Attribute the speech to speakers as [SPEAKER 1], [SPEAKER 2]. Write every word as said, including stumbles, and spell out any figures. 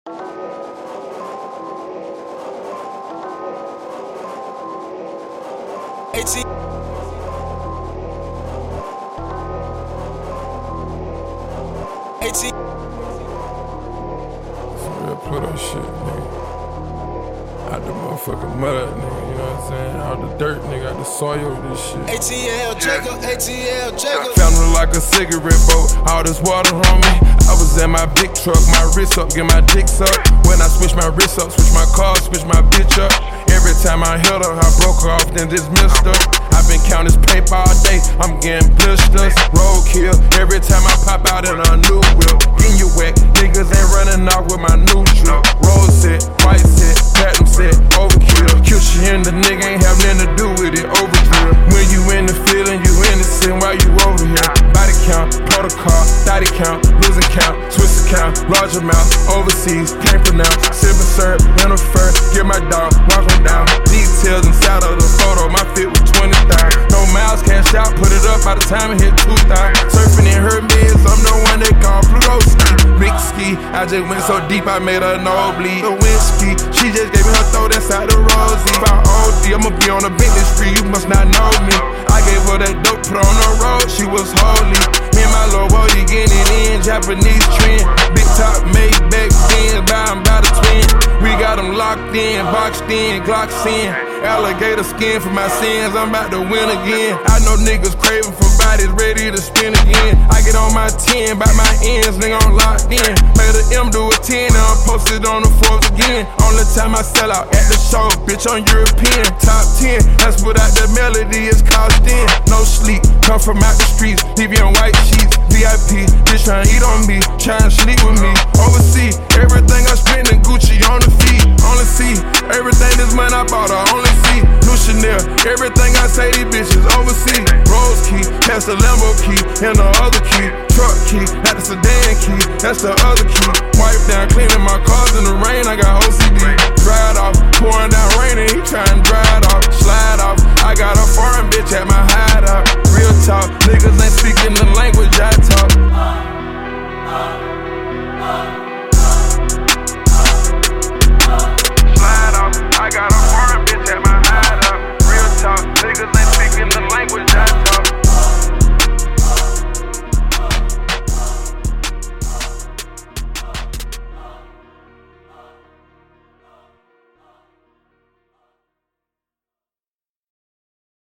[SPEAKER 1] eighteen. eighteen.
[SPEAKER 2] For real, put that shit, nigga. Out the motherfucking mud, nigga, you know what I'm saying? Out the dirt, nigga, out the soil, this shit.
[SPEAKER 1] A T L Jacob, A T L Jacob.
[SPEAKER 2] Found her like a cigarette boat, all this water on me. I was in my big truck, my wrist up, get my dicks up. When I switch my wrist up, switch my car, switch my bitch up. Every time I held her, I broke her off, then dismissed her. I've been counting this paper all day, I'm getting blisters. Roadkill, every time I pop out in a new whip. Getting you wet, niggas ain't running off with my new drip. Rose set, white set, platinum set, overkill. Kill shit and the nigga ain't have nothing to do with it, overdrill. When you in the feeling, you innocent while you over here. Body count, protocol, thotty count, losing count, twist account, large amount, overseas, can't pronounce. Sipping syrup, in a fur, get my dog, walk him down. Details inside of the photo, my fit was twenty thousand. No miles, cash out, put it up by the time it hit two thousand. Surfing in her meds, I'm the one they call Pluto ski. Big ski, I just went so deep, I made her nosebleed. The wind ski, she just gave me her throat inside the Rosie. If I O D, I'ma be on the Bentley Street, you must not know me. I gave her that dope, put on the road, she was holy. Me and my little boy, you getting it in, Japanese trend. Big top, made back then, by by the twin. We got them locked in, boxed in, Glocks in. Alligator skin for my sins, I'm about to win again. I know niggas craving for bodies, ready to spin again. I get on my ten, by my ends, nigga, I'm locked in. Made a M do a ten, now I'm posted on the fours again. Only time I sell out at the show, bitch, on European. Top ten, that's without the melody, it's cost in. No sleep, come from out the streets, leave you on white sheets. V I P, bitch tryna eat on me, tryna sleep with me. Overseas, everything I spend in Gucci on the feet. Only see, everything this money I bought, I only see. New Chanel, everything I say, these bitches overseas. Rose key, that's the Lambo key, and the other key. Truck key, that's the sedan key, that's the other key. Wipe down, cleaning my cars in the rain, I got O C D. Dry it off, pouring down rain, and he tryna dry it off. Slide off, I got a foreign bitch at my hideout. Real talk, niggas ain't speaking the language.